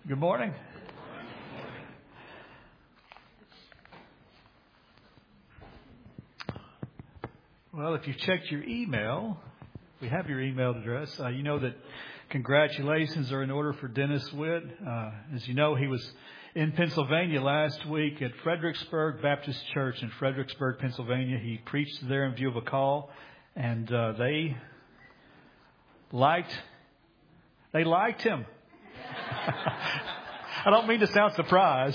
Good morning. Well, if you checked your email, we have your email address. You know that congratulations are in order for Dennis Witt. As you know, he was in Pennsylvania last week at Fredericksburg Baptist Church in Fredericksburg, Pennsylvania. He preached there in view of a call, and they liked him. I don't mean to sound surprised.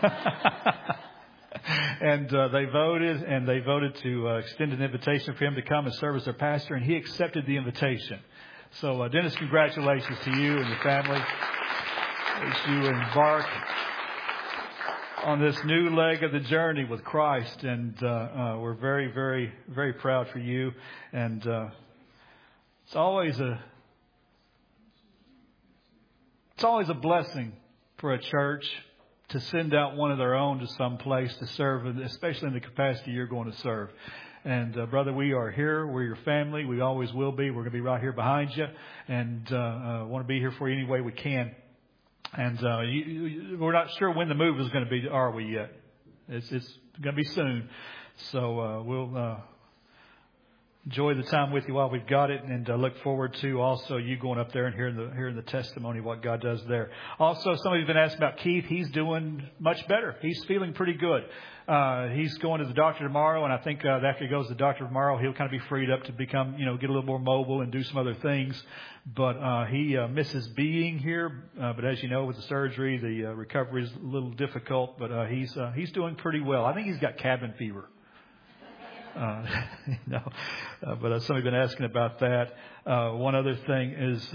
And they voted to extend an invitation for him to come and serve as their pastor, and he accepted the invitation. So, Dennis, congratulations to you and your family as you embark on this new leg of the journey with Christ. And we're very, very, very proud for you. And it's always a blessing for a church to send out one of their own to some place to serve, especially in the capacity you're going to serve. And brother, we are here. We're your family. We always will be. We're going to be right here behind you, and want to be here for you any way we can. And we're not sure when the move is going to be, are we yet? It's going to be soon. So we'll enjoy the time with you while we've got it, and look forward to also you going up there and hearing the testimony of what God does there. Also, some of you have been asking about Keith. He's doing much better. He's feeling pretty good. He's going to the doctor tomorrow, and I think after he goes to the doctor tomorrow, he'll kind of be freed up to become, get a little more mobile and do some other things. But he misses being here. But as you know, with the surgery, the recovery is a little difficult. But he's doing pretty well. I think he's got cabin fever. But some of you have been asking about that. One other thing is,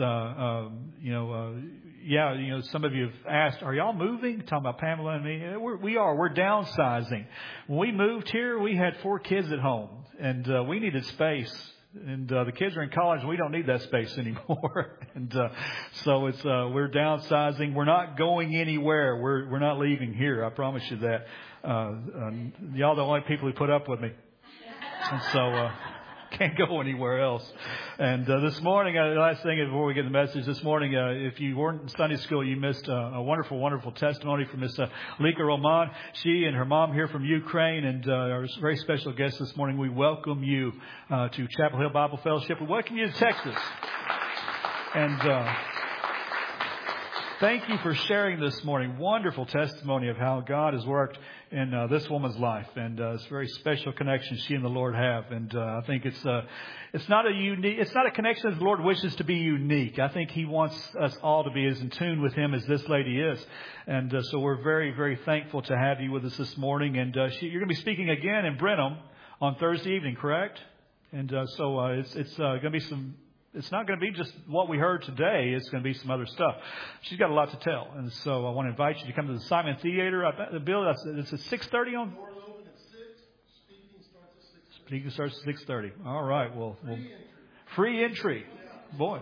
some of you have asked, are y'all moving? Talking about Pamela and me. We're downsizing. When we moved here, we had 4 kids at home, and we needed space. And the kids are in college, and we don't need that space anymore. And so it's we're downsizing. We're not going anywhere. We're not leaving here. I promise you that. Y'all the only people who put up with me. And so, can't go anywhere else. And this morning, last thing before we get the message, this morning, if you weren't in Sunday school, you missed a wonderful, wonderful testimony from Miss Lika Roman. She and her mom here from Ukraine, and our very special guest this morning. We welcome you to Chapel Hill Bible Fellowship. We welcome you to Texas. And thank you for sharing this morning. Wonderful testimony of how God has worked in this woman's life, and it's a very special connection she and the Lord have. And I think it's not a connection that the Lord wishes to be unique. I think He wants us all to be as in tune with Him as this lady is. And so we're very, very thankful to have you with us this morning. And you're going to be speaking again in Brenham on Thursday evening, correct? And so it's going to be some. It's not going to be just what we heard today. It's going to be some other stuff. She's got a lot to tell. And so I want to invite you to come to the Simon Theater. Bill, it's at 6:30 on? Doors open at 6. Speaking starts at 6:30. All right. Well, free entry. Boy.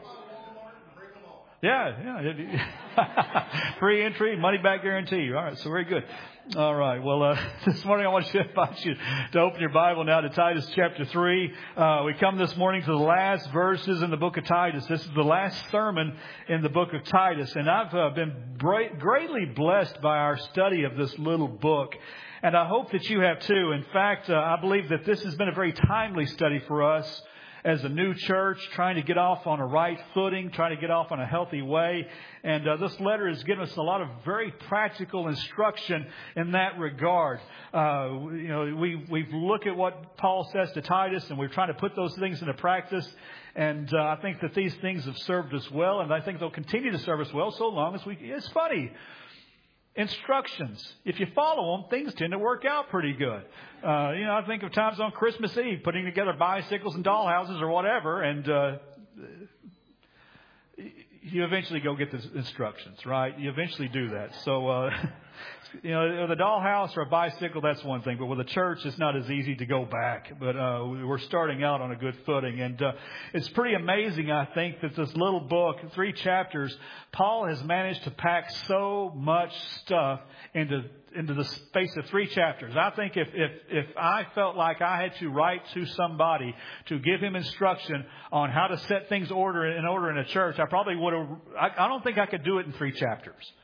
Yeah. Free entry, money back guarantee. All right. So very good. All right. Well, this morning I want to invite you to open your Bible now to Titus chapter 3. We come this morning to the last verses in the book of Titus. This is the last sermon in the book of Titus. And I've been greatly blessed by our study of this little book. And I hope that you have too. In fact, I believe that this has been a very timely study for us as a new church, trying to get off on a right footing, trying to get off on a healthy way. And this letter has given us a lot of very practical instruction in that regard. We've looked at what Paul says to Titus, and we're trying to put those things into practice. And I think that these things have served us well, and I think they'll continue to serve us well so long as it's funny. Instructions. If you follow them, things tend to work out pretty good. I think of times on Christmas Eve, putting together bicycles and dollhouses or whatever, and you eventually go get the instructions, right? You eventually do that. So, the dollhouse or a bicycle, that's one thing. But with a church, it's not as easy to go back. But we're starting out on a good footing. And it's pretty amazing, I think, that this little book, 3 chapters, Paul has managed to pack so much stuff into the space of 3 chapters. I think if I felt like I had to write to somebody to give him instruction on how to set things in order in a church, I probably would have. I don't think I could do it in 3 chapters.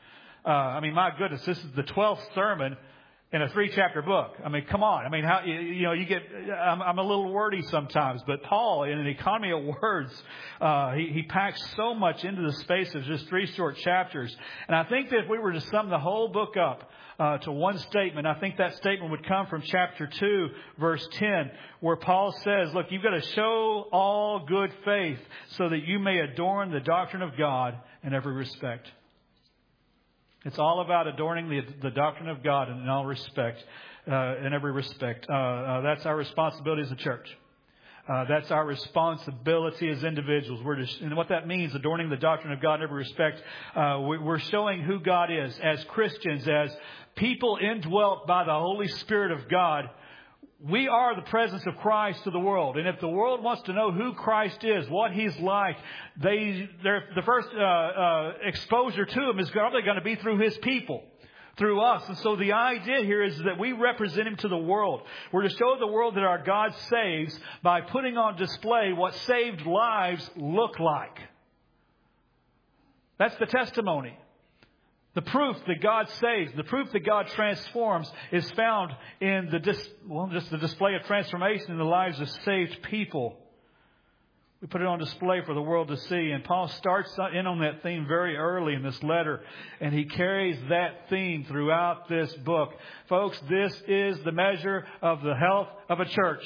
My goodness, this is the 12th sermon in a 3-chapter book. Come on. How, you get, I'm a little wordy sometimes, but Paul, in an economy of words, he packs so much into the space of just 3 short chapters. And I think that if we were to sum the whole book up, to one statement, I think that statement would come from chapter 2, verse 10, where Paul says, look, you've got to show all good faith so that you may adorn the doctrine of God in every respect. It's all about adorning the doctrine of God in all respect, in every respect. That's our responsibility as a church. That's our responsibility as individuals. And what that means, adorning the doctrine of God in every respect, we're showing who God is as Christians, as people indwelt by the Holy Spirit of God. We are the presence of Christ to the world. And if the world wants to know who Christ is, what He's like, the first exposure to Him is probably going to be through His people, through us. And so the idea here is that we represent Him to the world. We're to show the world that our God saves by putting on display what saved lives look like. That's the testimony. The proof that God saves, the proof that God transforms is found in just the display of transformation in the lives of saved people. We put it on display for the world to see. And Paul starts in on that theme very early in this letter. And he carries that theme throughout this book. Folks, this is the measure of the health of a church.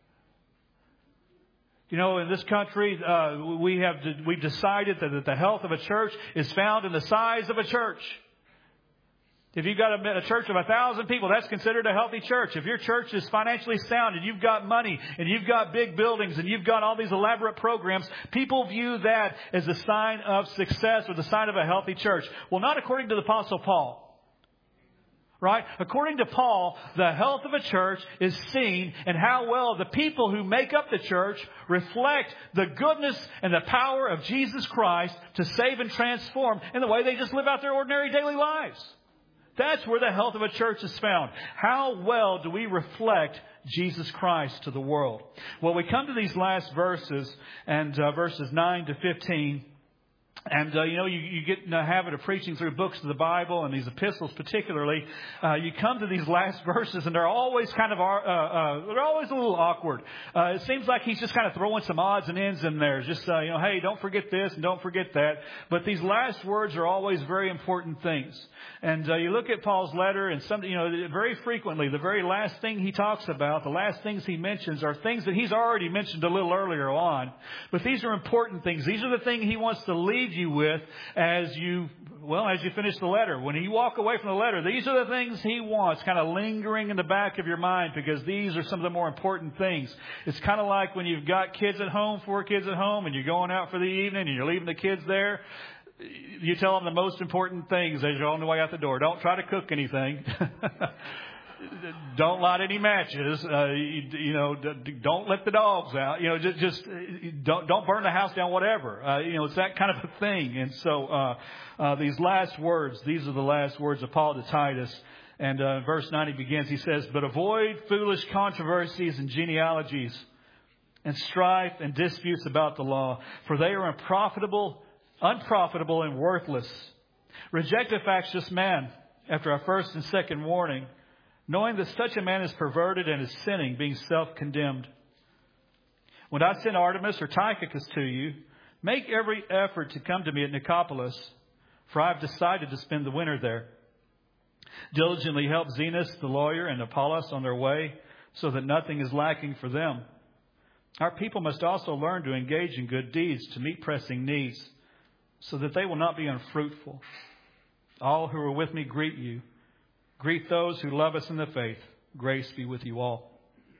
In this country, we've decided that the health of a church is found in the size of a church. If you've got a church of 1,000 people, that's considered a healthy church. If your church is financially sound and you've got money and you've got big buildings and you've got all these elaborate programs, people view that as a sign of success or the sign of a healthy church. Well, not according to the Apostle Paul. Right? According to Paul, the health of a church is seen in how well the people who make up the church reflect the goodness and the power of Jesus Christ to save and transform in the way they just live out their ordinary daily lives. That's where the health of a church is found. How well do we reflect Jesus Christ to the world? Well, we come to these last verses, and verses 9 to 15. And, you get in the habit of preaching through books of the Bible and these epistles particularly. You come to these last verses and they're always they're always a little awkward. It seems like he's just kind of throwing some odds and ends in there. Just, hey, don't forget this and don't forget that. But these last words are always very important things. And you look at Paul's letter and very frequently, the very last thing he talks about, the last things he mentions are things that he's already mentioned a little earlier on. But these are important things. These are the things he wants to leave you with as you finish the letter. When you walk away from the letter, these are the things he wants kind of lingering in the back of your mind, because these are some of the more important things. It's kind of like when you've got kids at home, 4 kids at home, and you're going out for the evening and you're leaving the kids there. You tell them the most important ththings as you're on the way out the door. Don't try to cook anything. Don't light any matches. Don't let the dogs out. Just don't burn the house down. Whatever. It's that kind of a thing. And so these last words, these are the last words of Paul to Titus. And verse 9 he begins. He says, "But avoid foolish controversies and genealogies, and strife and disputes about the law, for they are unprofitable and worthless. Reject a factious man after our first and second warning, knowing that such a man is perverted and is sinning, being self-condemned. When I send Artemas or Tychicus to you, make every effort to come to me at Nicopolis, for I have decided to spend the winter there. Diligently help Zenas the lawyer and Apollos on their way, so that nothing is lacking for them. Our people must also learn to engage in good deeds to meet pressing needs, so that they will not be unfruitful. All who are with me greet you. Greet those who love us in the faith. Grace be with you all."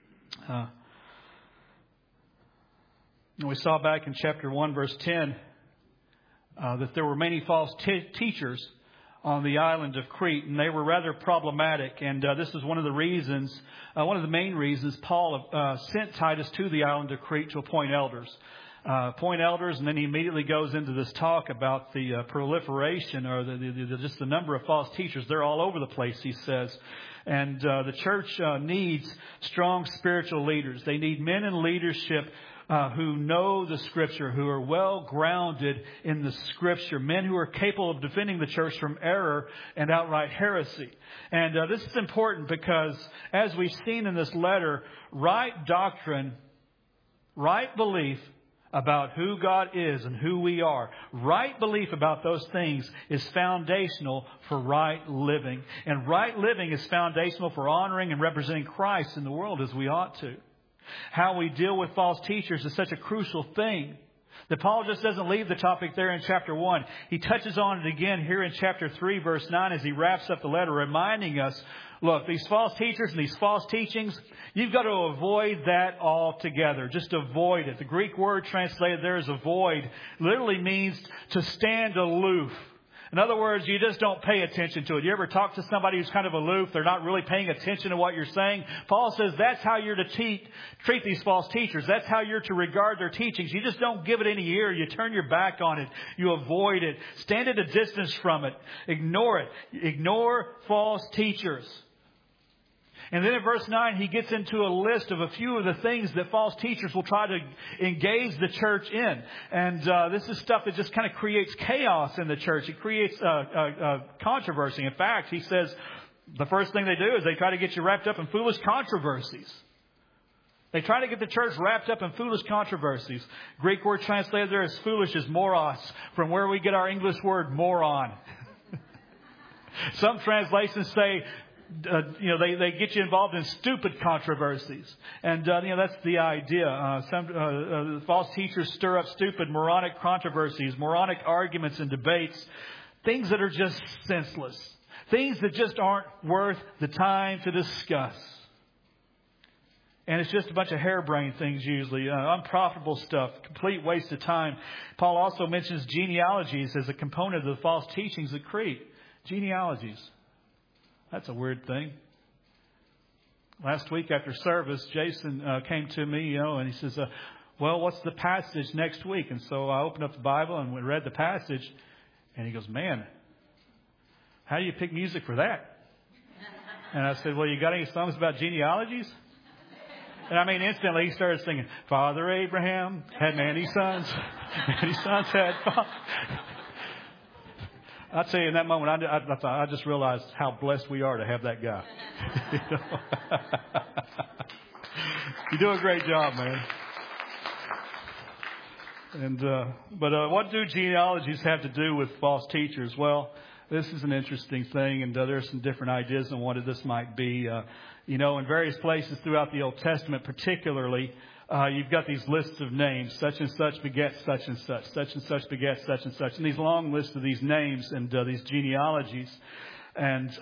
We saw back in chapter 1, verse 10, that there were many false teachers on the island of Crete, and they were rather problematic. And this is one of the main reasons Paul sent Titus to the island of Crete to appoint elders. And then he immediately goes into this talk about the proliferation or just the number of false teachers. They're all over the place, he says. And the church needs strong spiritual leaders. They need men in leadership who know the Scripture, who are well grounded in the Scripture, men who are capable of defending the church from error and outright heresy. And this is important because, as we've seen in this letter, right doctrine, right belief about who God is and who we are, right belief about those things is foundational for right living. And right living is foundational for honoring and representing Christ in the world as we ought to. How we deal with false teachers is such a crucial thing that Paul just doesn't leave the topic there in chapter 1. He touches on it again here in chapter 3, verse 9, as he wraps up the letter, reminding us, look, these false teachers and these false teachings, you've got to avoid that altogether. Just avoid it. The Greek word translated there as avoid literally means to stand aloof. In other words, you just don't pay attention to it. You ever talk to somebody who's kind of aloof? They're not really paying attention to what you're saying. Paul says that's how you're to treat these false teachers. That's how you're to regard their teachings. You just don't give it any ear. You turn your back on it. You avoid it. Stand at a distance from it. Ignore it. Ignore false teachers. And then in verse 9, he gets into a list of a few of the things that false teachers will try to engage the church in. And this is stuff that just kind of creates chaos in the church. It creates controversy. In fact, he says the first thing they do is they try to get you wrapped up in foolish controversies. They try to get the church wrapped up in foolish controversies. Greek word translated there as foolish is moros, from where we get our English word moron. Some translations say, they get you involved in stupid controversies. And, that's the idea. Some false teachers stir up stupid, moronic controversies, moronic arguments and debates, things that are just senseless, things that just aren't worth the time to discuss. And it's just a bunch of harebrained things usually, unprofitable stuff, complete waste of time. Paul also mentions genealogies as a component of the false teachings that create genealogies. That's a weird thing. Last week after service, Jason came to me, and he says, well, what's the passage next week? And so I opened up the Bible and we read the passage. And he goes, man, how do you pick music for that? And I said, well, you got any songs about genealogies? And instantly he started singing, Father Abraham had many sons. Many sons had fathers. I'll tell you, in that moment, I just realized how blessed we are to have that guy. You do a great job, man. And but what do genealogies have to do with false teachers? Well, this is an interesting thing, and there's some different ideas on what this might be. In various places throughout the Old Testament, particularly, you've got these lists of names. Such and such begets such and such. Such and such begets such and such. And these long lists of these names and these genealogies. And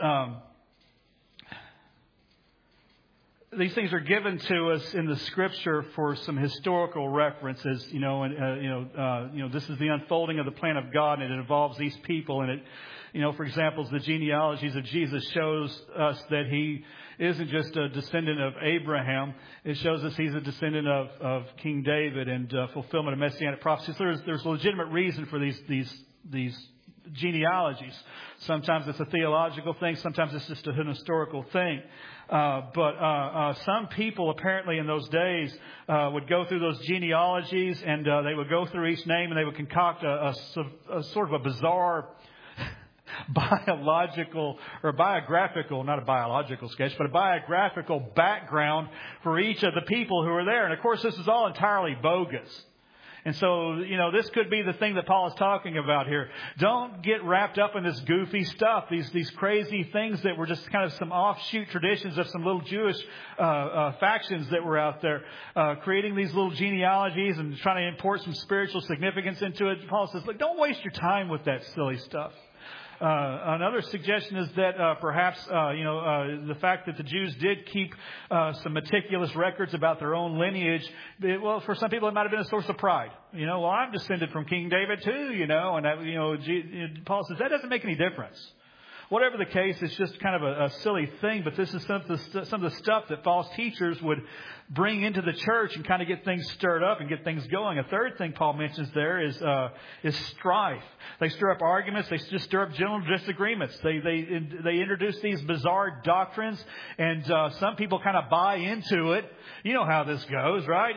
these things are given to us in the Scripture for some historical references. This is the unfolding of the plan of God, and it involves these people. And it, for example, the genealogies of Jesus shows us that he isn't just a descendant of Abraham. It shows us he's a descendant of King David and fulfillment of messianic prophecies. There's a legitimate reason for these genealogies. Sometimes it's a theological thing. Sometimes it's just a historical thing. But some people apparently in those days would go through those genealogies, and they would go through each name, and they would concoct a sort of a bizarre biographical, not a biological sketch, but a biographical background for each of the people who are there. And of course, this is all entirely bogus. And so, this could be the thing that Paul is talking about here. Don't get wrapped up in this goofy stuff, these crazy things that were just kind of some offshoot traditions of some little Jewish factions that were out there, creating these little genealogies and trying to import some spiritual significance into it. Paul says, look, don't waste your time with that silly stuff. Another suggestion is that perhaps the fact that the Jews did keep some meticulous records about their own lineage, for some people it might have been a source of pride. I'm descended from King David too, and Paul says that doesn't make any difference. Whatever the case, it's just kind of a silly thing, but this is some of the stuff that false teachers would bring into the church and kind of get things stirred up and get things going. A third thing Paul mentions there is strife. They stir up arguments. They just stir up general disagreements. They introduce these bizarre doctrines, and some people kind of buy into it. You know how this goes, right?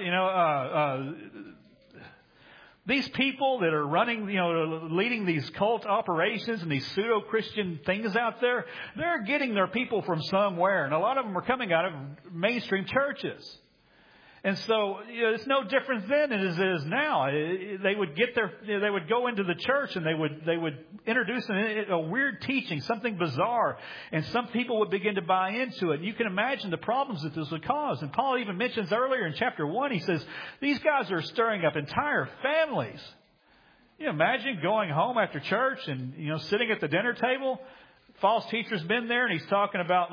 These people that are running, leading these cult operations and these pseudo-Christian things out there, they're getting their people from somewhere. And a lot of them are coming out of mainstream churches. And so it's no different then as it is now. They would go into the church and they would introduce a weird teaching, something bizarre, and some people would begin to buy into it. And you can imagine the problems that this would cause. And Paul even mentions earlier in chapter 1, he says, these guys are stirring up entire families. You imagine going home after church and, sitting at the dinner table. False teacher's been there and he's talking about,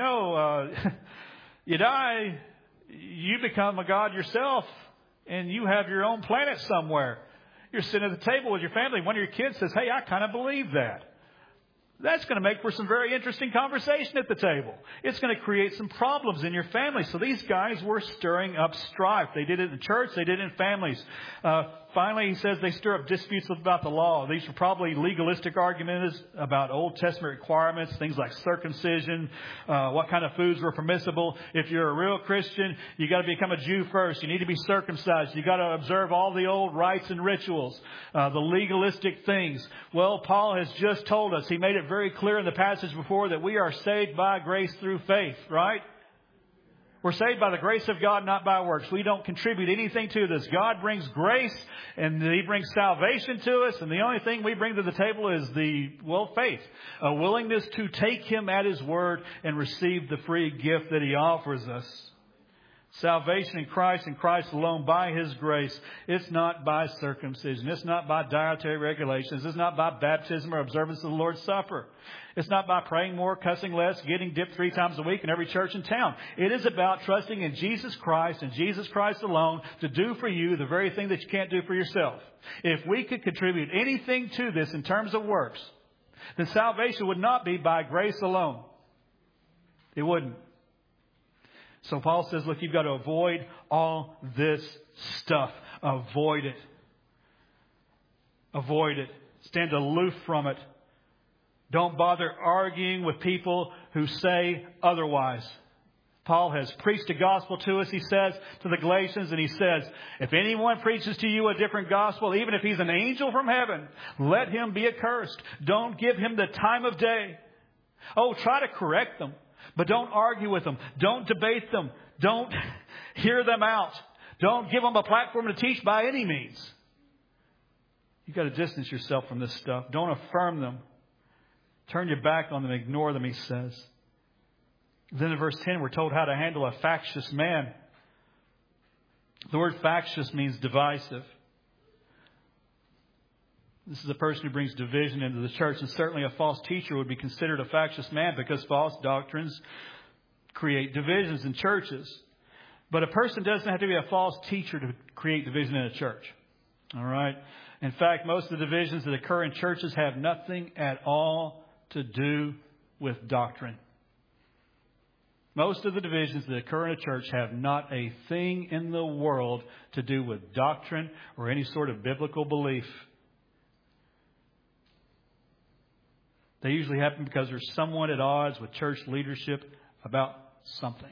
you die, you become a god yourself, and you have your own planet somewhere. You're sitting at the table with your family. One of your kids says, hey, I kind of believe that. That's going to make for some very interesting conversation at the table. It's going to create some problems in your family. So these guys were stirring up strife. They did it in church. They did it in families. Finally, he says they stir up disputes about the law. These are probably legalistic arguments about Old Testament requirements, things like circumcision, what kind of foods were permissible. If you're a real Christian, you got to become a Jew first. You need to be circumcised. You got to observe all the old rites and rituals, the legalistic things. Well, Paul has just told us, he made it very clear in the passage before, that we are saved by grace through faith, right? We're saved by the grace of God, not by works. We don't contribute anything to this. God brings grace and He brings salvation to us. And the only thing we bring to the table is faith. A willingness to take Him at His word and receive the free gift that He offers us. Salvation in Christ and Christ alone by His grace. It's not by circumcision. It's not by dietary regulations. It's not by baptism or observance of the Lord's Supper. It's not by praying more, cussing less, getting dipped 3 times a week in every church in town. It is about trusting in Jesus Christ and Jesus Christ alone to do for you the very thing that you can't do for yourself. If we could contribute anything to this in terms of works, then salvation would not be by grace alone. It wouldn't. So Paul says, look, you've got to avoid all this stuff. Avoid it. Avoid it. Stand aloof from it. Don't bother arguing with people who say otherwise. Paul has preached a gospel to us, he says, to the Galatians, and he says, if anyone preaches to you a different gospel, even if he's an angel from heaven, let him be accursed. Don't give him the time of day. Try to correct them. But don't argue with them. Don't debate them. Don't hear them out. Don't give them a platform to teach by any means. You've got to distance yourself from this stuff. Don't affirm them. Turn your back on them. Ignore them, he says. Then in verse 10, we're told how to handle a factious man. The word factious means divisive. This is a person who brings division into the church. And certainly a false teacher would be considered a factious man because false doctrines create divisions in churches. But a person doesn't have to be a false teacher to create division in a church. All right? In fact, most of the divisions that occur in churches have nothing at all to do with doctrine. Most of the divisions that occur in a church have not a thing in the world to do with doctrine or any sort of biblical belief. They usually happen because there's someone at odds with church leadership about something.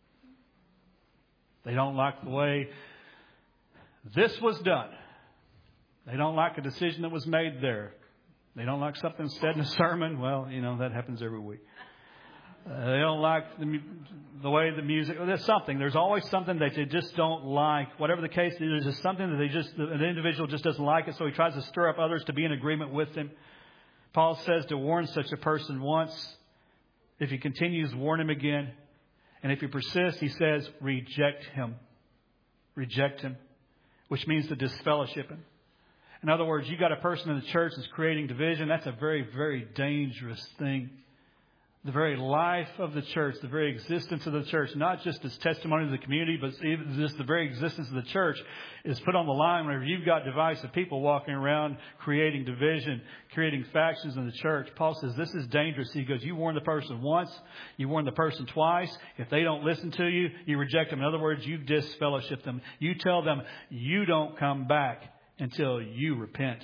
They don't like the way this was done. They don't like a decision that was made there. They don't like something said in a sermon. Well, that happens every week. They don't like the way the music. There's something. There's always something that they just don't like. Whatever the case, there's just something that an individual just doesn't like it, so he tries to stir up others to be in agreement with him. Paul says to warn such a person once. If he continues, warn him again. And if he persists, he says, reject him. Reject him. Which means to disfellowship him. In other words, you got a person in the church that's creating division. That's a very, very dangerous thing. the very life of the church, the very existence of the church, not just its testimony to the community, but even just the very existence of the church is put on the line whenever you've got divisive people walking around creating division, creating factions in the church. Paul says this is dangerous. He goes, you warn the person once, you warn the person twice. If they don't listen to you, you reject them. In other words, you disfellowship them. You tell them you don't come back until you repent.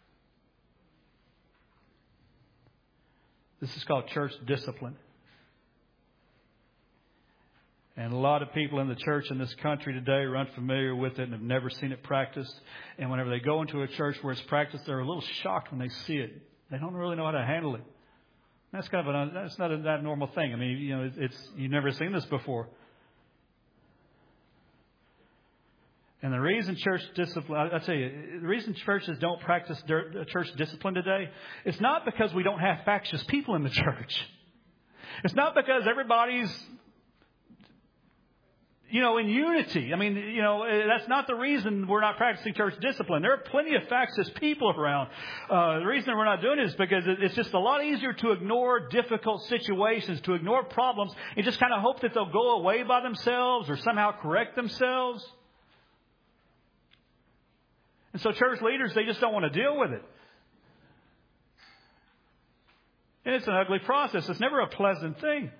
This is called church discipline. And a lot of people in the church in this country today are unfamiliar with it and have never seen it practiced. And whenever they go into a church where it's practiced, they're a little shocked when they see it. They don't really know how to handle it. That's kind of that's not that normal thing. I mean, you know, you've never seen this before. And the reason church discipline, I'll tell you, the reason churches don't practice church discipline today, it's not because we don't have factious people in the church. It's not because everybody's, you know, in unity. I mean, you know, that's not the reason we're not practicing church discipline. There are plenty of factious people around. The reason we're not doing it is because it's just a lot easier to ignore difficult situations, to ignore problems, and just kind of hope that they'll go away by themselves or somehow correct themselves. And so church leaders, they just don't want to deal with it. And it's an ugly process. It's never a pleasant thing.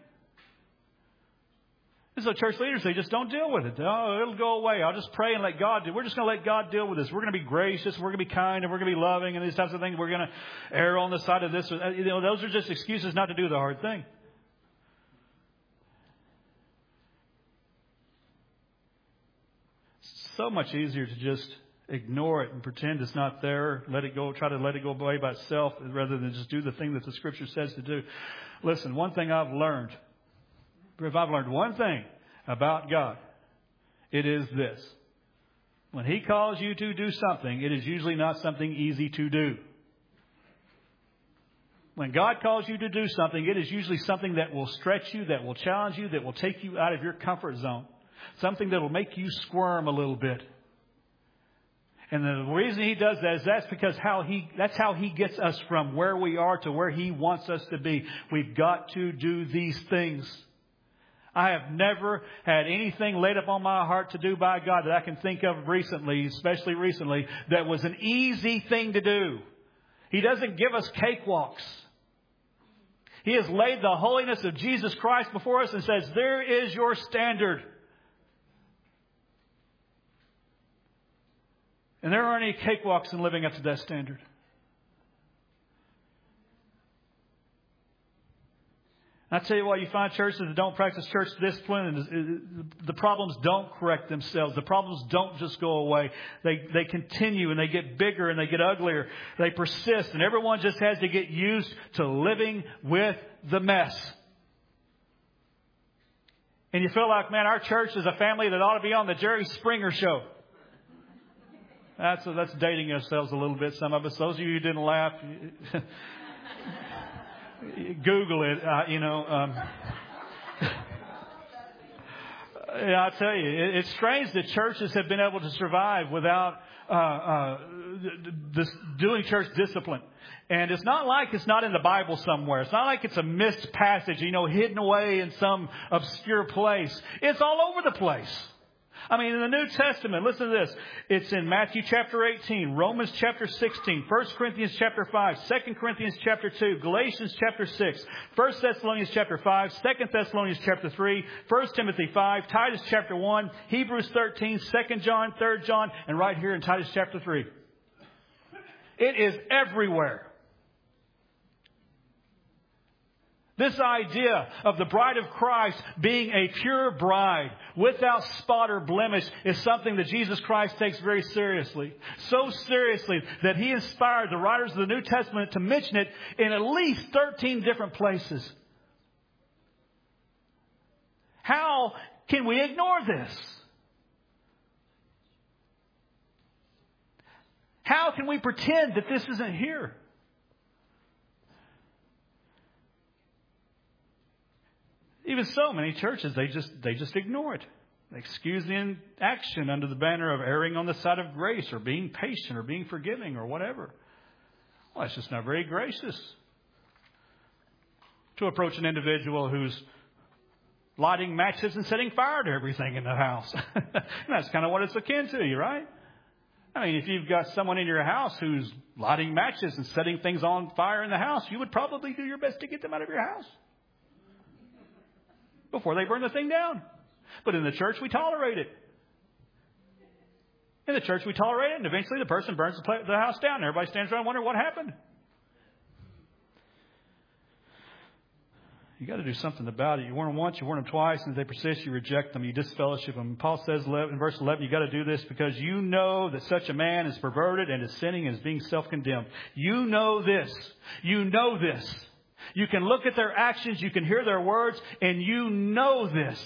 And so church leaders, they just don't deal with it. Oh, it'll go away. I'll just pray and let God do it. We're just going to let God deal with this. We're going to be gracious. We're going to be kind. And we're going to be loving. And these types of things. We're going to err on the side of this. You know, those are just excuses not to do the hard thing. It's so much easier to just ignore it and pretend it's not there. Let it go. Try to let it go away by itself rather than just do the thing that the Scripture says to do. Listen, one thing I've learned, if I've learned one thing about God, it is this. When He calls you to do something, it is usually not something easy to do. When God calls you to do something, it is usually something that will stretch you, that will challenge you, that will take you out of your comfort zone. Something that will make you squirm a little bit. And the reason He does that is that's how He gets us from where we are to where He wants us to be. We've got to do these things. I have never had anything laid upon my heart to do by God that I can think of recently, especially recently, that was an easy thing to do. He doesn't give us cakewalks. He has laid the holiness of Jesus Christ before us and says, there is your standard. And there aren't any cakewalks in living up to that standard. I tell you what, you find churches that don't practice church discipline, and the problems don't correct themselves. The problems don't just go away. They continue, and they get bigger, and they get uglier. They persist, and everyone just has to get used to living with the mess. And you feel like, man, our church is a family that ought to be on the Jerry Springer show. That's dating ourselves a little bit, some of us. Those of you who didn't laugh, Google it, I tell you, it's strange that churches have been able to survive without doing church discipline. And it's not like it's not in the Bible somewhere. It's not like it's a missed passage, hidden away in some obscure place. It's all over the place. I mean, in the New Testament, listen to this. It's in Matthew chapter 18, Romans chapter 16, 1 Corinthians chapter 5, 2 Corinthians chapter 2, Galatians chapter 6, 1 Thessalonians chapter 5, 2 Thessalonians chapter 3, 1 Timothy 5, Titus chapter 1, Hebrews 13, 2 John, 3 John, and right here in Titus chapter 3. It is everywhere. This idea of the bride of Christ being a pure bride without spot or blemish is something that Jesus Christ takes very seriously. So seriously that He inspired the writers of the New Testament to mention it in at least 13 different places. How can we ignore this? How can we pretend that this isn't here? Even so, many churches, they just ignore it. They excuse the inaction under the banner of erring on the side of grace or being patient or being forgiving or whatever. Well, it's just not very gracious. to approach an individual who's lighting matches and setting fire to everything in the house. That's kind of what it's akin to, right? I mean, if you've got someone in your house who's lighting matches and setting things on fire in the house, you would probably do your best to get them out of your house before they burn the thing down. But in the church, we tolerate it. In the church, we tolerate it, and eventually the person burns the house down. Everybody stands around wondering what happened. You got to do something about it. You warn them once, you warn them twice, and if they persist, you reject them. You disfellowship them. Paul says in verse 11, you got to do this because you know that such a man is perverted and is sinning and is being self-condemned. You know this. You know this. You can look at their actions, you can hear their words, and you know this.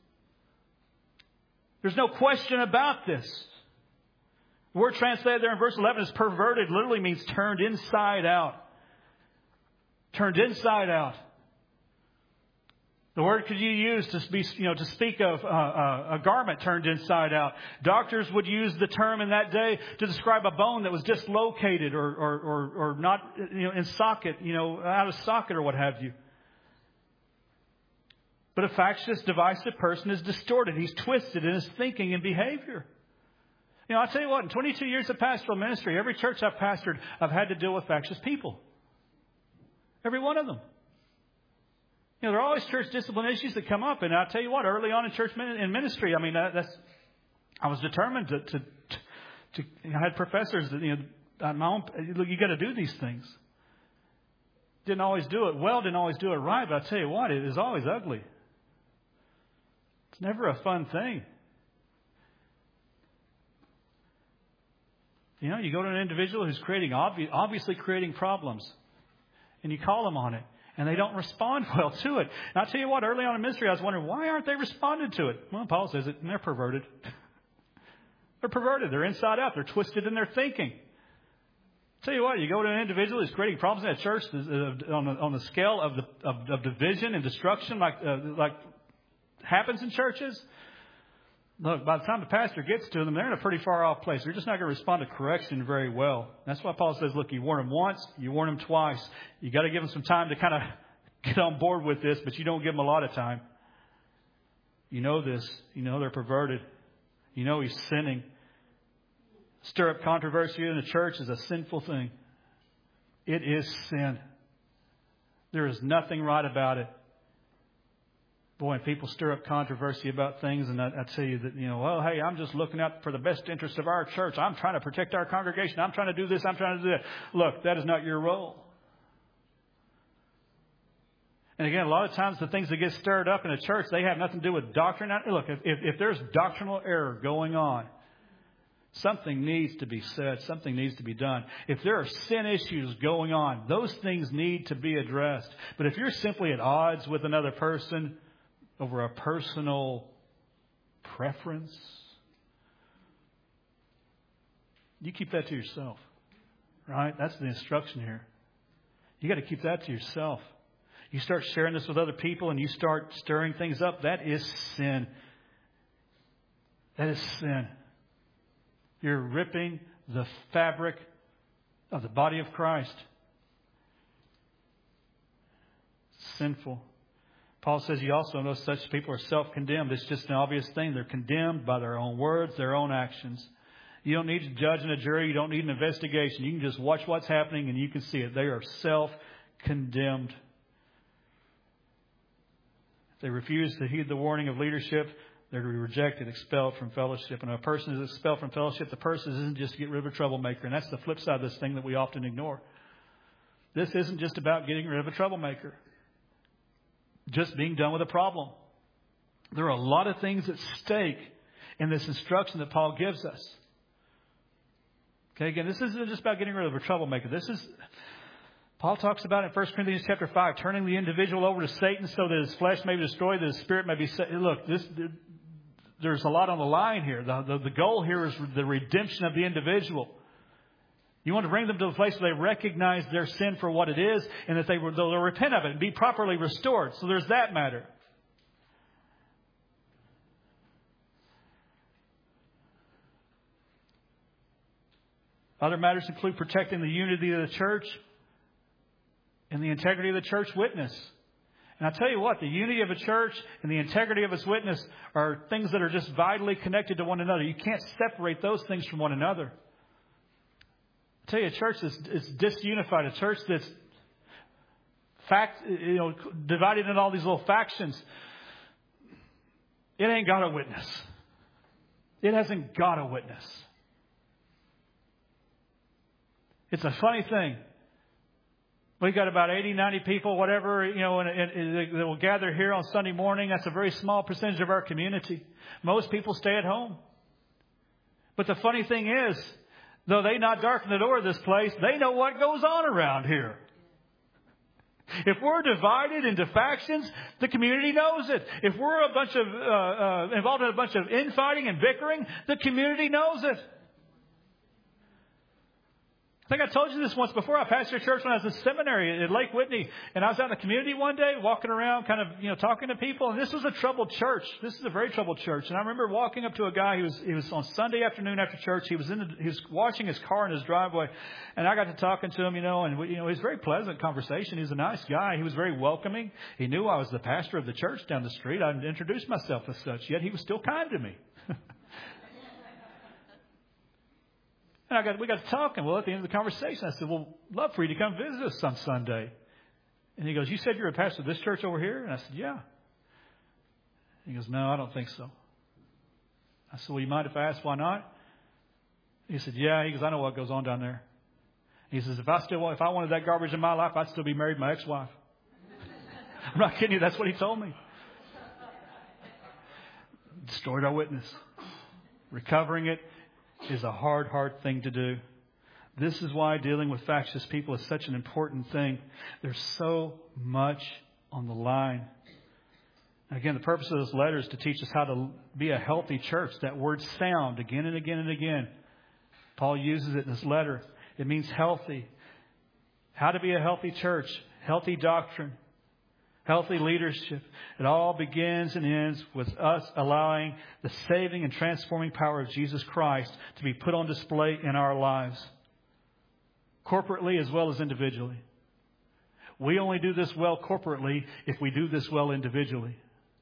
There's no question about this. The word translated there in verse 11 is perverted. Literally means turned inside out. Turned inside out. The word could you use to speak of a garment turned inside out. Doctors would use the term in that day to describe a bone that was dislocated or not in socket, out of socket or what have you. But a factious, divisive person is distorted. He's twisted in his thinking and behavior. I'll tell you what, in 22 years of pastoral ministry, every church I've pastored, I've had to deal with factious people. Every one of them. There are always church discipline issues that come up. And I'll tell you what, early on in church ministry, I was determined to I had professors that, at my own, look, you got to do these things. Didn't always do it well, didn't always do it right. But I'll tell you what, it is always ugly. It's never a fun thing. You go to an individual who's obviously creating problems, and you call them on it, and they don't respond well to it. And I'll tell you what, early on in ministry, I was wondering, why aren't they responding to it? Well, Paul says it, and they're perverted. They're perverted. They're inside out. They're twisted in their thinking. I'll tell you what, you go to an individual who's creating problems in a church on the scale of division and destruction like happens in churches. Look, by the time the pastor gets to them, they're in a pretty far off place. They're just not going to respond to correction very well. That's why Paul says, look, you warn them once, you warn them twice. You got to give them some time to kind of get on board with this, but you don't give them a lot of time. You know this. You know they're perverted. You know he's sinning. Stir up controversy in the church is a sinful thing. It is sin. There is nothing right about it. Boy, and people stir up controversy about things, and I tell you that, well, hey, I'm just looking out for the best interest of our church. I'm trying to protect our congregation. I'm trying to do this. I'm trying to do that. Look, that is not your role. And again, a lot of times the things that get stirred up in a church, they have nothing to do with doctrine. Look, if there's doctrinal error going on, something needs to be said. Something needs to be done. If there are sin issues going on, those things need to be addressed. But if you're simply at odds with another person over a personal preference, you keep that to yourself. Right? That's the instruction here. You got to keep that to yourself. You start sharing this with other people and you start stirring things up. That is sin. That is sin. You're ripping the fabric of the body of Christ. Sinful. Paul says you also know such people are self-condemned. It's just an obvious thing. They're condemned by their own words, their own actions. You don't need a judge and a jury. You don't need an investigation. You can just watch what's happening and you can see it. They are self-condemned. If they refuse to heed the warning of leadership, they're to be rejected, expelled from fellowship. And if a person is expelled from fellowship, the person isn't just to get rid of a troublemaker. And that's the flip side of this thing that we often ignore. This isn't just about getting rid of a troublemaker. Just being done with a problem. There are a lot of things at stake in this instruction that Paul gives us. Okay, again, this isn't just about getting rid of a troublemaker. Paul talks about in 1 Corinthians chapter 5, turning the individual over to Satan so that his flesh may be destroyed, that his spirit may be saved. Look, there's a lot on the line here. The goal here is the redemption of the individual. You want to bring them to a place where they recognize their sin for what it is and that they'll repent of it and be properly restored. So there's that matter. Other matters include protecting the unity of the church and the integrity of the church witness. And I tell you what, the unity of a church and the integrity of its witness are things that are just vitally connected to one another. You can't separate those things from one another. I tell you, a church that's disunified, a church that's divided into all these little factions, it ain't got a witness. It hasn't got a witness. It's a funny thing. We got about 80, 90 people, whatever, and they will gather here on Sunday morning. That's a very small percentage of our community. Most people stay at home. But the funny thing is, though they not darken the door of this place, they know what goes on around here. If we're divided into factions, the community knows it. If we're involved in a bunch of infighting and bickering, the community knows it. I think I told you this once before. I pastored a church when I was in seminary at Lake Whitney. And I was out in the community one day walking around kind of, talking to people. And this was a troubled church. This is a very troubled church. And I remember walking up to a guy. He was on Sunday afternoon after church. He was washing his car in his driveway. And I got to talking to him, and it was a very pleasant conversation. He was a nice guy. He was very welcoming. He knew I was the pastor of the church down the street. I introduced myself as such. Yet he was still kind to me. And we got to talking. Well, at the end of the conversation, I said, well, love for you to come visit us on Sunday. And he goes, you said you're a pastor of this church over here? And I said, yeah. He goes, no, I don't think so. I said, well, you mind if I ask why not? He said, yeah. He goes, I know what goes on down there. He says, if I wanted that garbage in my life, I'd still be married to my ex-wife. I'm not kidding you. That's what he told me. Destroyed our witness. Recovering it is a hard thing to do. This is why dealing with factious people is such an important thing. There's so much on the line. Again, the purpose of this letter is to teach us how to be a healthy church. That word sound again and again and again. Paul uses it in this letter. It means healthy. How to be a healthy church. Healthy doctrine. Healthy leadership. It all begins and ends with us allowing the saving and transforming power of Jesus Christ to be put on display in our lives. Corporately as well as individually. We only do this well corporately if we do this well individually.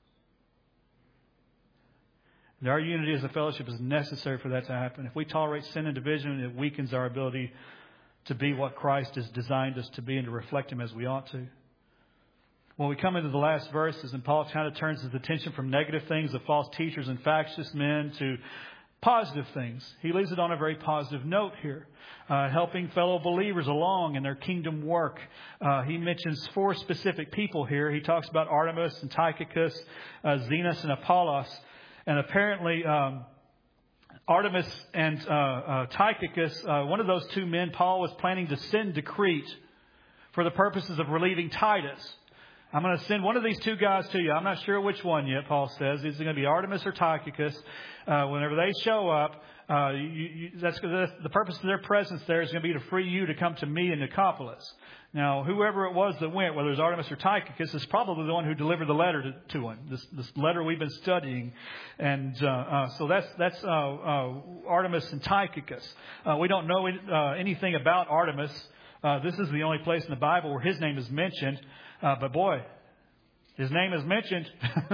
And our unity as a fellowship is necessary for that to happen. If we tolerate sin and division, it weakens our ability to be what Christ has designed us to be and to reflect Him as we ought to. When we come into the last verses, and Paul kind of turns his attention from negative things of false teachers and factious men to positive things. He leaves it on a very positive note here, helping fellow believers along in their kingdom work. He mentions 4 specific people here. He talks about Artemas and Tychicus, Zenas and Apollos. And apparently, Artemas and Tychicus, one of those 2 men, Paul was planning to send to Crete for the purposes of relieving Titus. I'm going to send one of these 2 guys to you. I'm not sure which one yet, Paul says. Is it going to be Artemas or Tychicus? Whenever they show up, the purpose of their presence there is going to be to free you to come to me in Nicopolis. Now, whoever it was that went, whether it was Artemas or Tychicus, is probably the one who delivered the letter to him. This letter we've been studying, and so that's Artemas and Tychicus. We don't know anything about Artemas. This is the only place in the Bible where his name is mentioned. But boy, his name is mentioned,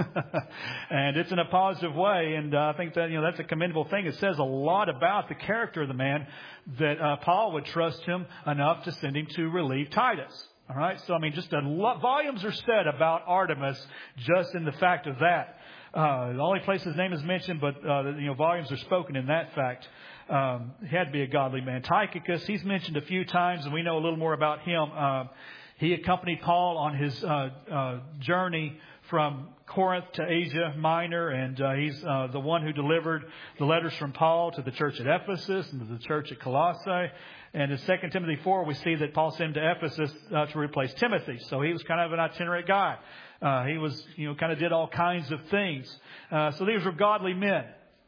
and it's in a positive way. And I think that that's a commendable thing. It says a lot about the character of the man that Paul would trust him enough to send him to relieve Titus. All right, so just volumes are said about Artemas just in the fact of that. The only place his name is mentioned, but volumes are spoken in that fact. He had to be a godly man. Tychicus, he's mentioned a few times, and we know a little more about him. He accompanied Paul on his journey from Corinth to Asia Minor, and he's the one who delivered the letters from Paul to the church at Ephesus and to the church at Colossae. And in 2 Timothy 4, we see that Paul sent him to Ephesus to replace Timothy. So he was kind of an itinerant guy. He was, kind of did all kinds of things. So these were godly men.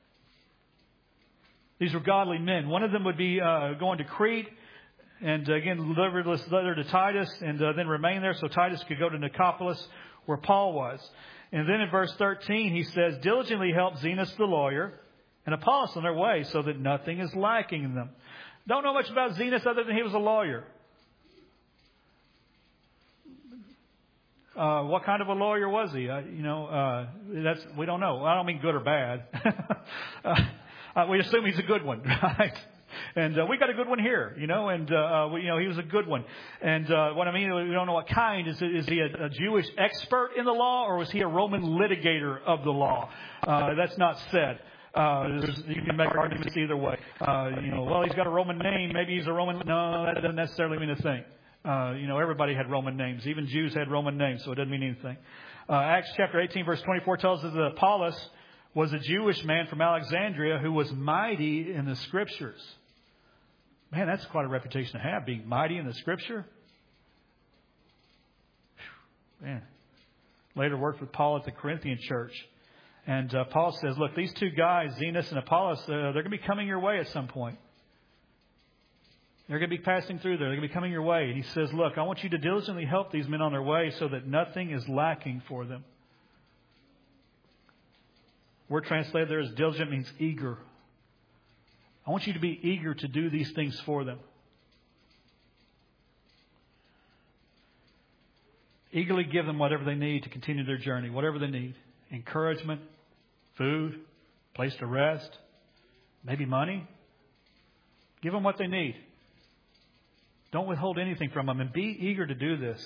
These were godly men. One of them would be going to Crete. And again, delivered this letter to Titus and then remain there so Titus could go to Nicopolis where Paul was. And then in verse 13, he says, diligently help Zenas the lawyer and Apollos on their way so that nothing is lacking in them. Don't know much about Zenas other than he was a lawyer. What kind of a lawyer was he? We don't know. I don't mean good or bad. We assume he's a good one, right? And we got a good one here, he was a good one. And what I mean, we don't know what kind. Is he a Jewish expert in the law, or was he a Roman litigator of the law? That's not said. You can make arguments either way. He's got a Roman name. Maybe he's a Roman. No, that doesn't necessarily mean a thing. Everybody had Roman names. Even Jews had Roman names, so it doesn't mean anything. Acts chapter 18, verse 24 tells us that Apollos was a Jewish man from Alexandria who was mighty in the Scriptures. Man, that's quite a reputation to have, being mighty in the Scripture. Man. Later worked with Paul at the Corinthian church. And Paul says, look, these two guys, Zenas and Apollos, they're going to be coming your way at some point. They're going to be passing through there. They're going to be coming your way. And he says, look, I want you to diligently help these men on their way so that nothing is lacking for them. Word translated there as diligent means eager. I want you to be eager to do these things for them. Eagerly give them whatever they need to continue their journey, whatever they need. Encouragement, food, place to rest, maybe money. Give them what they need. Don't withhold anything from them, and be eager to do this.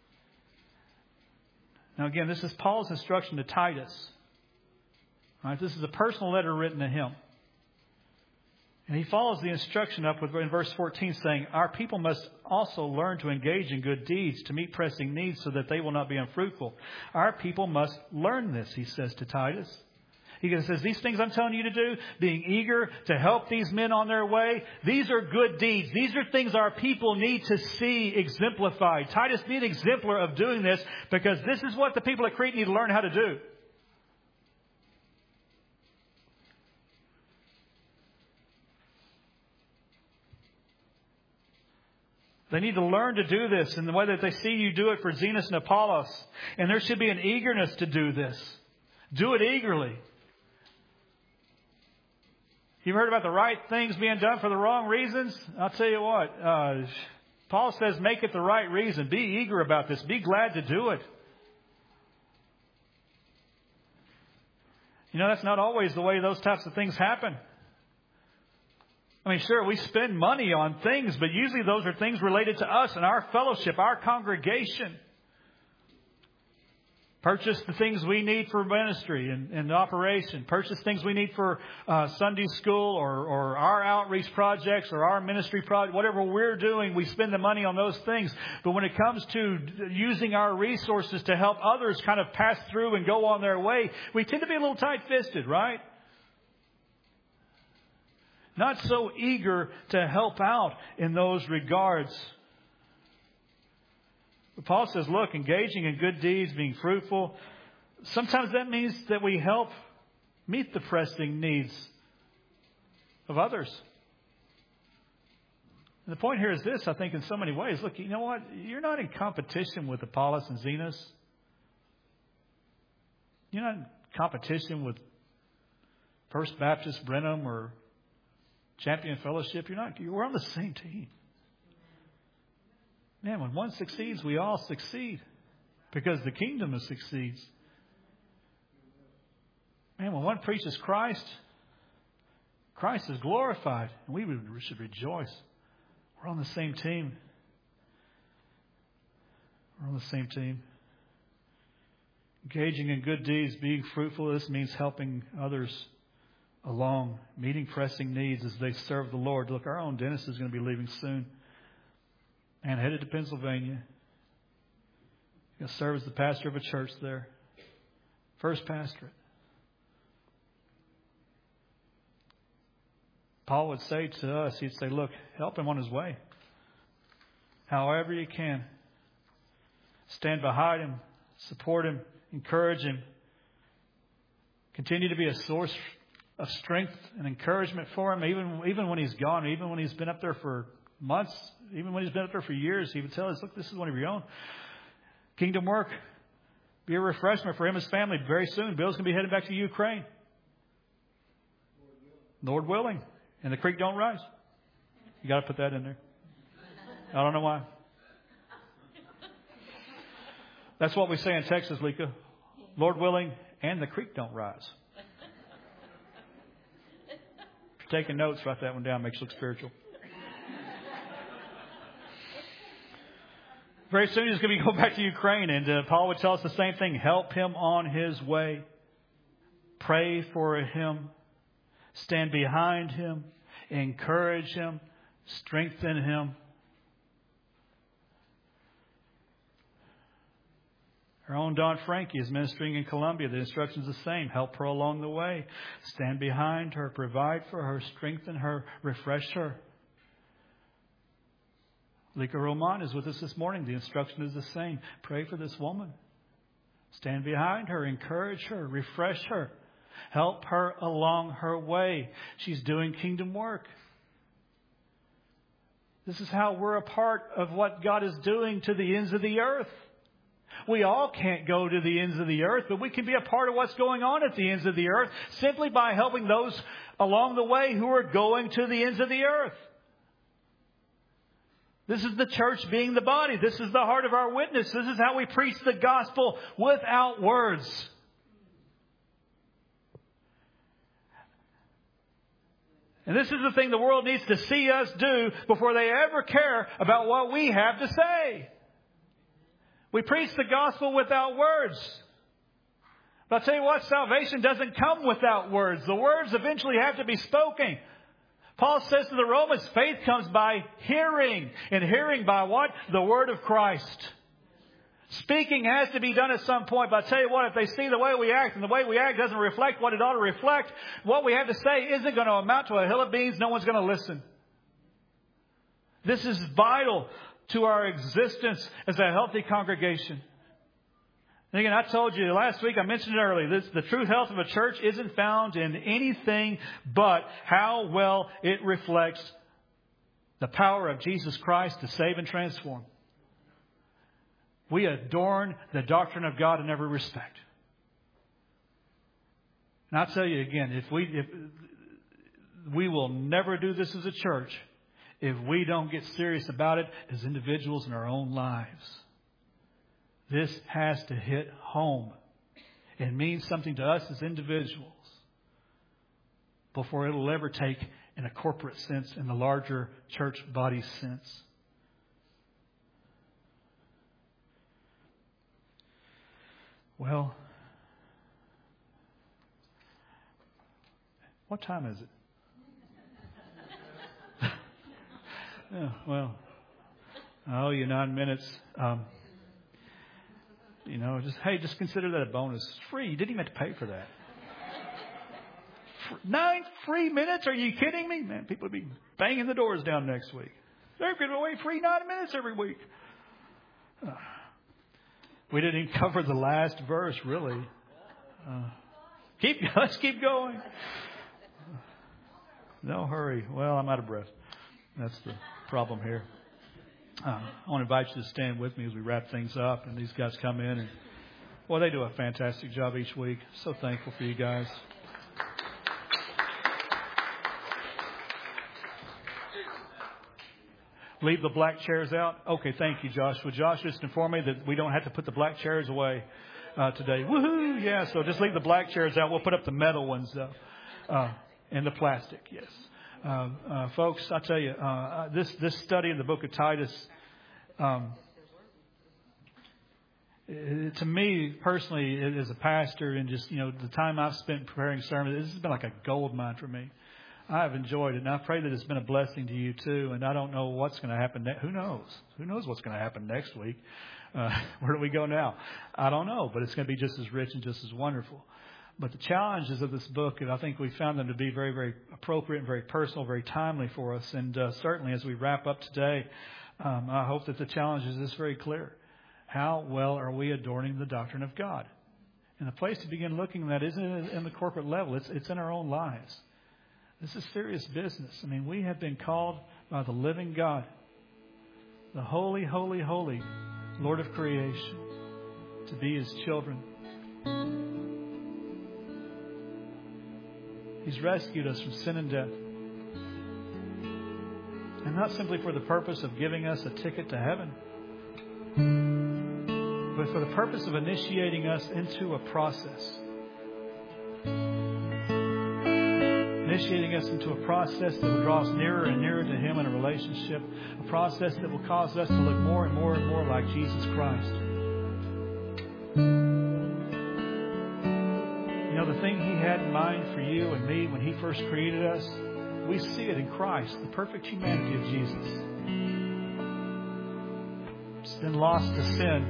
Now again, this is Paul's instruction to Titus. All right, this is a personal letter written to him. And he follows the instruction up in verse 14 saying, our people must also learn to engage in good deeds to meet pressing needs so that they will not be unfruitful. Our people must learn this, he says to Titus. He says, these things I'm telling you to do, being eager to help these men on their way, these are good deeds. These are things our people need to see exemplified. Titus, be an exemplar of doing this because this is what the people at Crete need to learn how to do. They need to learn to do this in the way that they see you do it for Zenas and Apollos. And there should be an eagerness to do this. Do it eagerly. You've heard about the right things being done for the wrong reasons? I'll tell you what. Paul says make it the right reason. Be eager about this. Be glad to do it. That's not always the way those types of things happen. I mean, sure, we spend money on things, but usually those are things related to us and our fellowship, our congregation. Purchase the things we need for ministry and operation. Purchase things we need for Sunday school or our outreach projects or our ministry project. Whatever we're doing, we spend the money on those things. But when it comes to using our resources to help others kind of pass through and go on their way, we tend to be a little tight-fisted, right? Not so eager to help out in those regards. But Paul says, look, engaging in good deeds, being fruitful. Sometimes that means that we help meet the pressing needs of others. And the point here is this, I think, in so many ways. Look, you know what? You're not in competition with Apollos and Zenas. You're not in competition with First Baptist Brenham or Champion Fellowship. We're on the same team. Man, when one succeeds, we all succeed because the kingdom succeeds. Man, when one preaches Christ, Christ is glorified, and we should rejoice. We're on the same team. We're on the same team. Engaging in good deeds, being fruitful, this means helping others along, meeting pressing needs as they serve the Lord. Look, our own Dennis is going to be leaving soon and headed to Pennsylvania. He's going to serve as the pastor of a church there. First pastorate. Paul would say to us, he'd say, look, help him on his way. However you can. Stand behind him, support him, encourage him. Continue to be a source of strength and encouragement for him, even when he's gone, even when he's been up there for months, even when he's been up there for years. He would tell us, look, this is one of your own. Kingdom work. Be a refreshment for him and his family very soon. Bill's going to be heading back to Ukraine. Lord willing. And the creek don't rise. You got to put that in there. I don't know why. That's what we say in Texas, Lika. Lord willing, and the creek don't rise. If you're taking notes, write that one down. Makes you look spiritual. Very soon he's going to go back to Ukraine, and Paul would tell us the same thing. Help him on his way. Pray for him. Stand behind him. Encourage him. Strengthen him. Our own Don Frankie is ministering in Colombia. The instructions are the same. Help her along the way. Stand behind her. Provide for her. Strengthen her. Refresh her. Lika Roman is with us this morning. The instruction is the same. Pray for this woman. Stand behind her. Encourage her. Refresh her. Help her along her way. She's doing kingdom work. This is how we're a part of what God is doing to the ends of the earth. We all can't go to the ends of the earth, but we can be a part of what's going on at the ends of the earth simply by helping those along the way who are going to the ends of the earth. This is the church being the body. This is the heart of our witness. This is how we preach the gospel without words. And this is the thing the world needs to see us do before they ever care about what we have to say. We preach the gospel without words. But I'll tell you what, salvation doesn't come without words. The words eventually have to be spoken. Paul says to the Romans, faith comes by hearing. And hearing by what? The word of Christ. Speaking has to be done at some point. But I tell you what, if they see the way we act and the way we act doesn't reflect what it ought to reflect, what we have to say isn't going to amount to a hill of beans. No one's going to listen. This is vital to our existence as a healthy congregation. And again, I told you last week, I mentioned it earlier, the true health of a church isn't found in anything but how well it reflects the power of Jesus Christ to save and transform. We adorn the doctrine of God in every respect. And I'll tell you again, if we will never do this as a church if we don't get serious about it as individuals in our own lives. This has to hit home. It means something to us as individuals before it'll ever take in a corporate sense, in the larger church body sense. Well, what time is it? Yeah, well, I owe you 9 minutes. Just consider that a bonus. It's free. You didn't even have to pay for that. 9 free minutes? Are you kidding me? Man, people would be banging the doors down next week. They're giving away free 9 minutes every week. We didn't even cover the last verse, really. Let's keep going. No hurry. Well, I'm out of breath. That's the problem here. I want to invite you to stand with me as we wrap things up. And these guys come in. And, well, they do a fantastic job each week. So thankful for you guys. Leave the black chairs out? Okay, thank you, Josh. Would Josh just inform me that we don't have to put the black chairs away today? Woohoo! Yeah, so just leave the black chairs out. We'll put up the metal ones, though, and the plastic, yes. Folks, I tell you, this study in the book of Titus, to me personally, as a pastor, and just the time I've spent preparing sermons, this has been like a gold mine for me. I've enjoyed it, and I pray that it's been a blessing to you too. And I don't know what's going to happen. Who knows? Who knows what's going to happen next week? Where do we go now? I don't know, but it's going to be just as rich and just as wonderful. But the challenges of this book, and I think we found them to be very, very appropriate and very personal, very timely for us. And certainly as we wrap up today, I hope that the challenge is very clear. How well are we adorning the doctrine of God? And the place to begin looking at that isn't in the corporate level. It's in our own lives. This is serious business. I mean, we have been called by the living God, the holy, holy, holy Lord of creation, to be His children. He's rescued us from sin and death. And not simply for the purpose of giving us a ticket to heaven, but for the purpose of initiating us into a process. Initiating us into a process that will draw us nearer and nearer to Him in a relationship. A process that will cause us to look more and more and more like Jesus Christ. You know, the thing He had in mind for you and me when He first created us, we see it in Christ, the perfect humanity of Jesus. It's been lost to sin,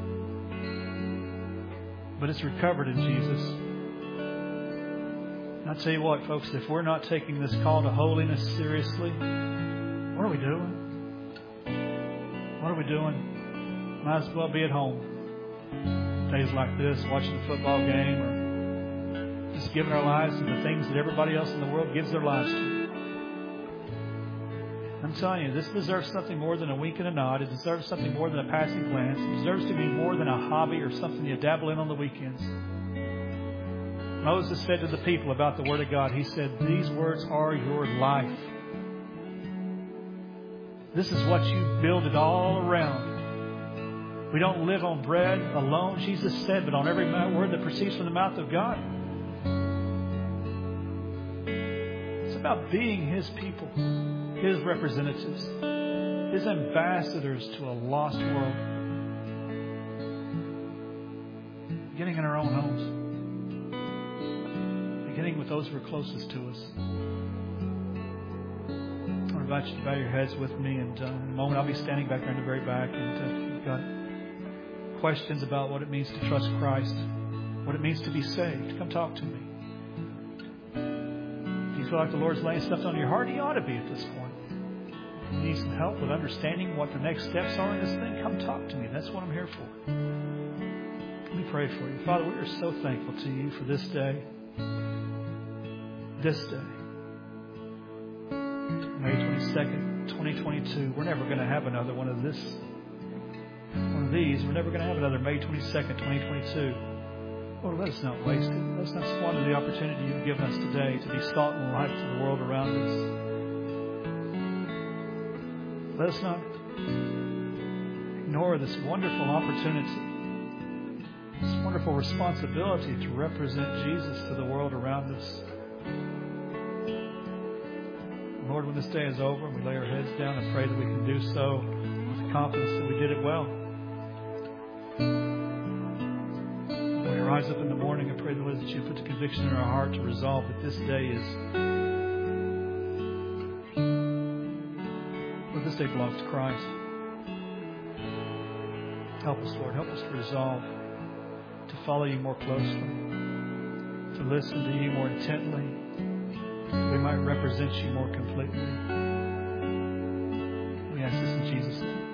but it's recovered in Jesus. And I'll tell you what, folks, if we're not taking this call to holiness seriously, what are we doing? What are we doing? Might as well be at home. Days like this, watching a football game, or just giving our lives to the things that everybody else in the world gives their lives to. I'm telling you, this deserves something more than a wink and a nod. It deserves something more than a passing glance. It deserves to be more than a hobby or something you dabble in on the weekends. Moses said to the people about the Word of God, he said, these words are your life. This is what you build it all around. We don't live on bread alone, Jesus said, but on every word that proceeds from the mouth of God. It's about being His people, His representatives, His ambassadors to a lost world. Beginning in our own homes. Beginning with those who are closest to us. I invite you to bow your heads with me, and in a moment I'll be standing back there in the very back, and if you've got questions about what it means to trust Christ, what it means to be saved, come talk to me. If you feel like the Lord's laying stuff on your heart, He ought to be at this point. If you need some help with understanding what the next steps are in this thing, come talk to me. That's what I'm here for. Let me pray for you. Father, we are so thankful to You for this day. This day, May 22nd, 2022. We're never going to have another one of these. We're never going to have another May 22nd, 2022. Lord, let us not waste it. Let us not squander the opportunity You've given us today to be salt and light to the world around us. Let us not ignore this wonderful opportunity, this wonderful responsibility to represent Jesus to the world around us. Lord, when this day is over and we lay our heads down, I pray that we can do so with the confidence that we did it well. When we rise up in the morning, I pray, Lord, that You put the conviction in our heart to resolve that this day belongs to Christ. Help us, Lord. Help us to resolve to follow You more closely, to listen to You more intently, we might represent You more completely. We ask this in Jesus' name.